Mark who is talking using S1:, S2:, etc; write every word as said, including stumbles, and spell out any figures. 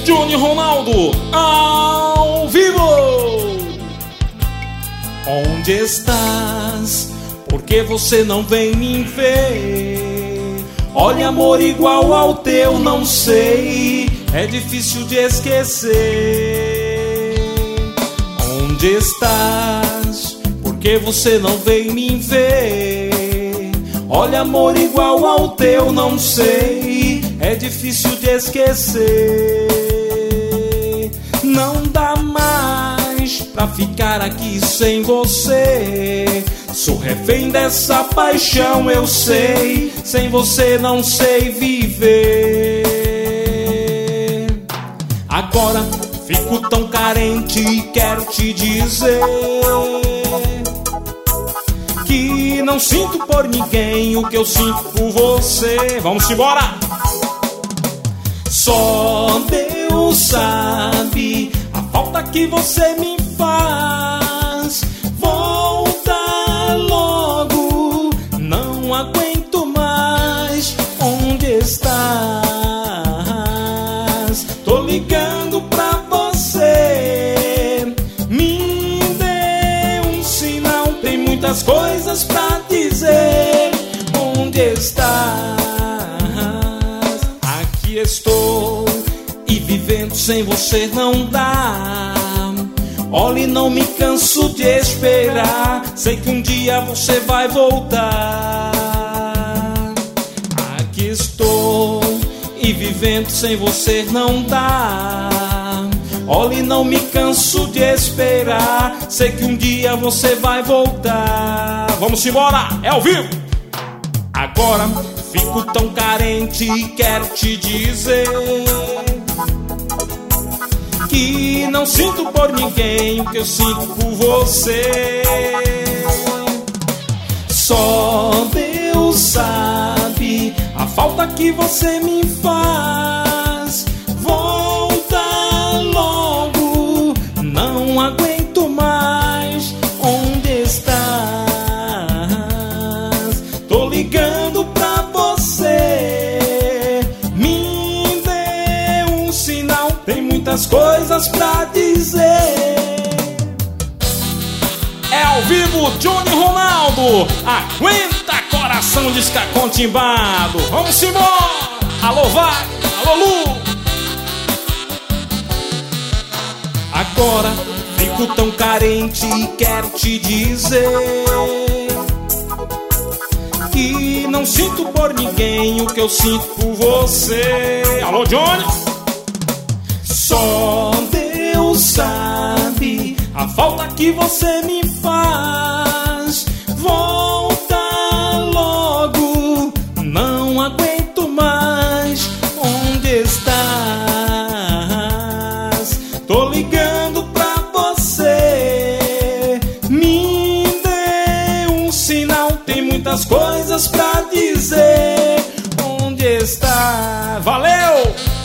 S1: Johnny Ronaldo, ao vivo! Onde estás? Por que você não vem me ver? Olha, amor igual ao teu, não sei, é difícil de esquecer. Onde estás? Por que você não vem me ver? Olha, amor igual ao teu, não sei, é difícil de esquecer. Não dá mais pra ficar aqui sem você. Sou refém dessa paixão, eu sei. Sem você não sei viver. Agora fico tão carente e quero te dizer que não sinto por ninguém o que eu sinto por você. Vamos embora! Só Deus sabe a falta que você me faz. Volta logo, não aguento mais. Onde estás? Tô ligando pra você. Me dê um sinal, tem muitas coisas pra dizer. Onde estás? Aqui estou, e vivendo sem você não dá. Olhe, não me canso de esperar. Sei que um dia você vai voltar. Aqui estou, e vivendo sem você não dá. Olhe, não me canso de esperar. Sei que um dia você vai voltar. Vamos embora, é ao vivo! Agora fico tão carente e quero te dizer que não sinto por ninguém o que eu sinto por você. Só Deus sabe a falta que você me faz. Volta logo, não aguento mais. Onde estás? Tô ligando pra você. Me dê um sinal, tem muitas coisas pra dizer. É ao vivo, Johnny Ronaldo. Aguenta, coração descacontimbado. Vamos embora. Alô, vai. Alô, Lu. Agora fico tão carente e quero te dizer que não sinto por ninguém o que eu sinto por você. Alô, Johnny. Só Deus sabe a falta que você me faz. Volta logo, não aguento mais. Onde estás? Tô ligando pra você. Me dê um sinal, tem muitas coisas pra dizer. Onde está? Valeu!